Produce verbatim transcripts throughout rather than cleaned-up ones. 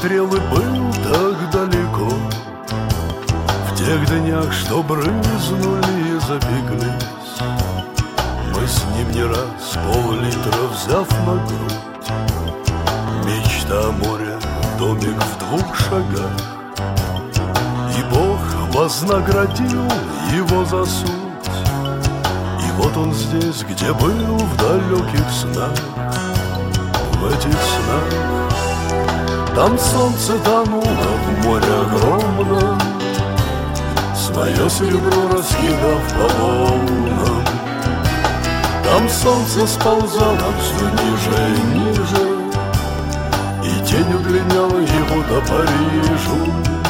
стрелы был так далеко. В тех днях, что брызнули и запеклись, мы с ним не раз пол-литра взяв на грудь. Мечта моря, домик в двух шагах, и Бог вознаградил его за суть. И вот он здесь, где был в далеких снах. В этих снах там солнце тонуло в море огромном, свое серебро раскидав по волнам. Там солнце сползало все ниже и ниже, и тень удлиняла его до Парижу.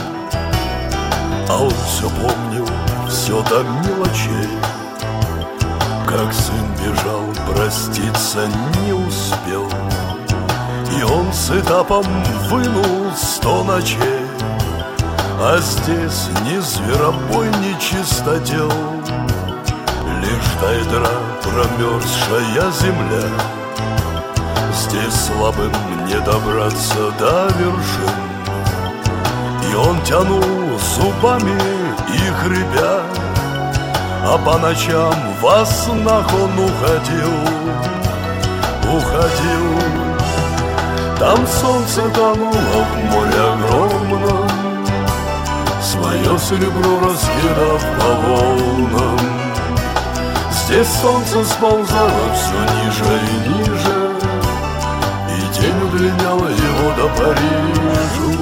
А он все помнил, все до мелочей, как сын бежал, проститься не успел. И он с этапом вынул сто ночей, а здесь ни зверобой, ни чистотел, лишь тайдра, промерзшая земля. Здесь слабым не добраться до вершин, и он тянул зубами их ребя, а по ночам во снах он уходил, уходил. Там солнце тонуло в море огромном, свое серебро раскидав по волнам. Здесь солнце сползало все ниже и ниже, и тень удлиняла его до Парижу.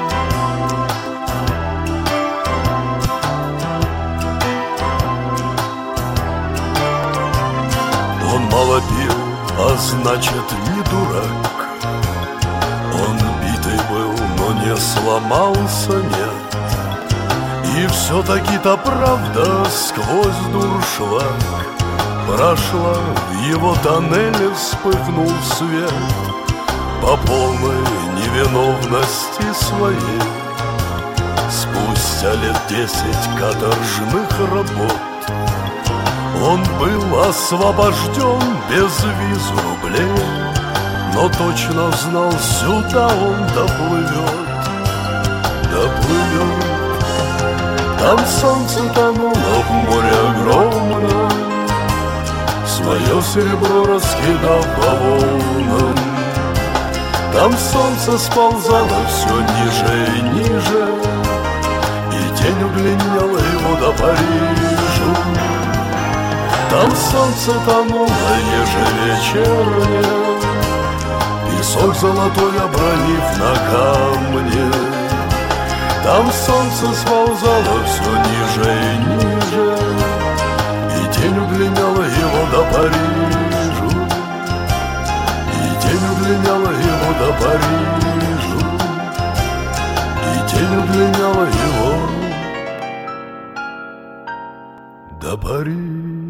Он мало пил, а значит не дурак. Он битый был, но не сломался, нет. И все-таки-то правда сквозь дуршлаг прошла, в его тоннеле вспыхнул свет. По полной невиновности своей, спустя лет десять каторжных работ, он был освобожден без виз рублей, но точно знал, сюда он доплывет, доплывет. Там солнце тонуло в море огромном, свое серебро раскидав по волнам. Там солнце сползало все ниже и ниже, и тень удлиняла его до Парижу. Там солнце тонуло ежевечерне, песок золотой обронив на камне. Там солнце сползало все ниже и ниже, и тень удлиняла его до Парижу, и тень удлиняла его до Парижу, и тень удлиняла его до Парижу.